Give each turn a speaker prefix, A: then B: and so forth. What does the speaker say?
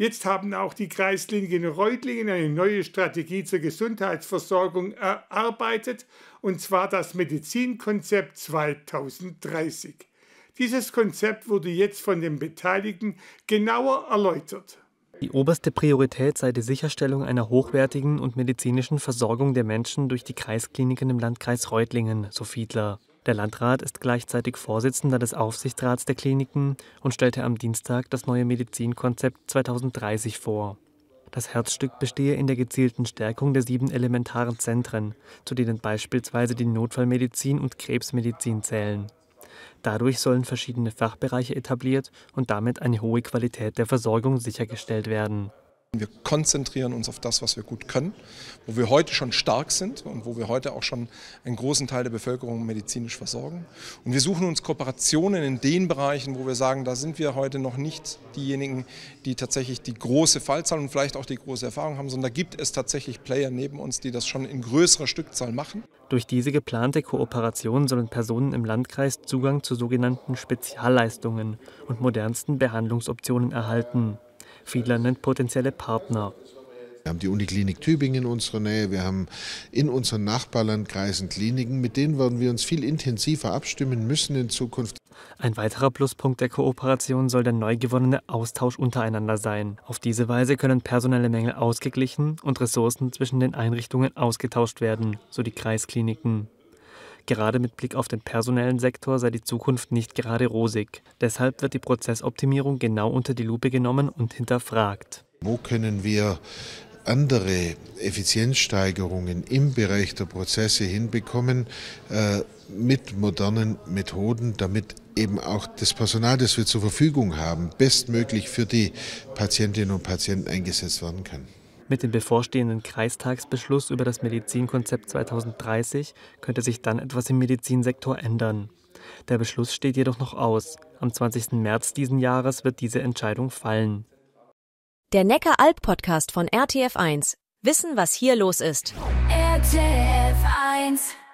A: Jetzt haben auch die Kreiskliniken Reutlingen eine neue Strategie zur Gesundheitsversorgung erarbeitet, und zwar das Medizinkonzept 2030. Dieses Konzept wurde jetzt von den Beteiligten genauer erläutert.
B: Die oberste Priorität sei die Sicherstellung einer hochwertigen und medizinischen Versorgung der Menschen durch die Kreiskliniken im Landkreis Reutlingen, so Fiedler. Der Landrat ist gleichzeitig Vorsitzender des Aufsichtsrats der Kliniken und stellte am Dienstag das neue Medizinkonzept 2030 vor. Das Herzstück bestehe in der gezielten Stärkung der 7 elementaren Zentren, zu denen beispielsweise die Notfallmedizin und Krebsmedizin zählen. Dadurch sollen verschiedene Fachbereiche etabliert und damit eine hohe Qualität der Versorgung sichergestellt werden.
C: Wir konzentrieren uns auf das, was wir gut können, wo wir heute schon stark sind und wo wir heute auch schon einen großen Teil der Bevölkerung medizinisch versorgen. Und wir suchen uns Kooperationen in den Bereichen, wo wir sagen, da sind wir heute noch nicht diejenigen, die tatsächlich die große Fallzahl und vielleicht auch die große Erfahrung haben, sondern da gibt es tatsächlich Player neben uns, die das schon in größerer Stückzahl machen.
B: Durch diese geplante Kooperation sollen Personen im Landkreis Zugang zu sogenannten Spezialleistungen und modernsten Behandlungsoptionen erhalten. Fiedler nennt potenzielle Partner.
D: Wir haben die Uniklinik Tübingen in unserer Nähe, wir haben in unseren Nachbarlandkreisen Kliniken, mit denen werden wir uns viel intensiver abstimmen müssen in Zukunft.
B: Ein weiterer Pluspunkt der Kooperation soll der neu gewonnene Austausch untereinander sein. Auf diese Weise können personelle Mängel ausgeglichen und Ressourcen zwischen den Einrichtungen ausgetauscht werden, so die Kreiskliniken. Gerade mit Blick auf den personellen Sektor sei die Zukunft nicht gerade rosig. Deshalb wird die Prozessoptimierung genau unter die Lupe genommen und hinterfragt.
D: Wo können wir andere Effizienzsteigerungen im Bereich der Prozesse hinbekommen mit modernen Methoden, damit eben auch das Personal, das wir zur Verfügung haben, bestmöglich für die Patientinnen und Patienten eingesetzt werden kann.
B: Mit dem bevorstehenden Kreistagsbeschluss über das Medizinkonzept 2030 könnte sich dann etwas im Medizinsektor ändern. Der Beschluss steht jedoch noch aus. Am 20. März diesen Jahres wird diese Entscheidung fallen.
E: Der Neckar-Alb-Podcast von RTF1. Wissen, was hier los ist.
F: RTF1